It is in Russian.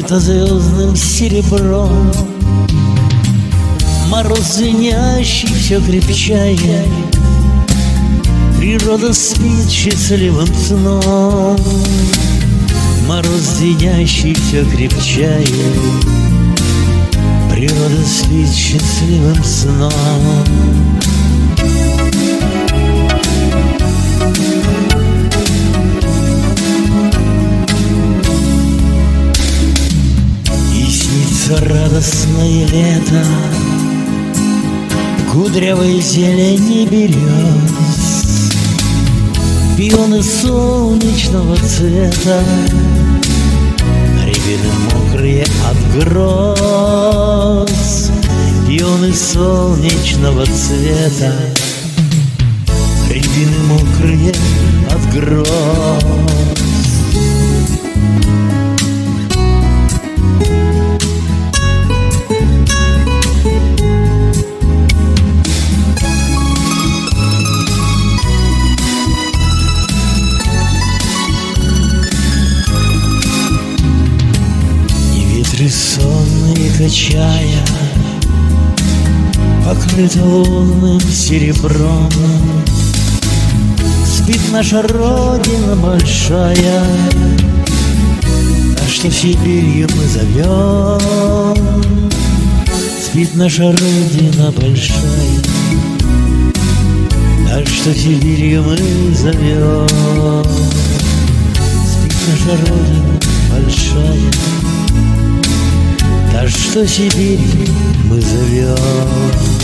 покрыта звездным серебром. Мороз звенящий все крепчает, природа спит счастливым сном. Мороз звенящий все крепчает, природа спит счастливым сном. И снится радостное лето, кудрявой зелени берез, пионы солнечного цвета, рябины мокрые от гроз. Пионы солнечного цвета, рябины мокрые от гроз. Сонные качая, покрыта лунным серебром, спит наша Родина большая, а что Сибирью мы зовем. Спит наша Родина большая, а что Сибирью мы зовем. Спит наша Родина большая, а что Сибирь мы зовем.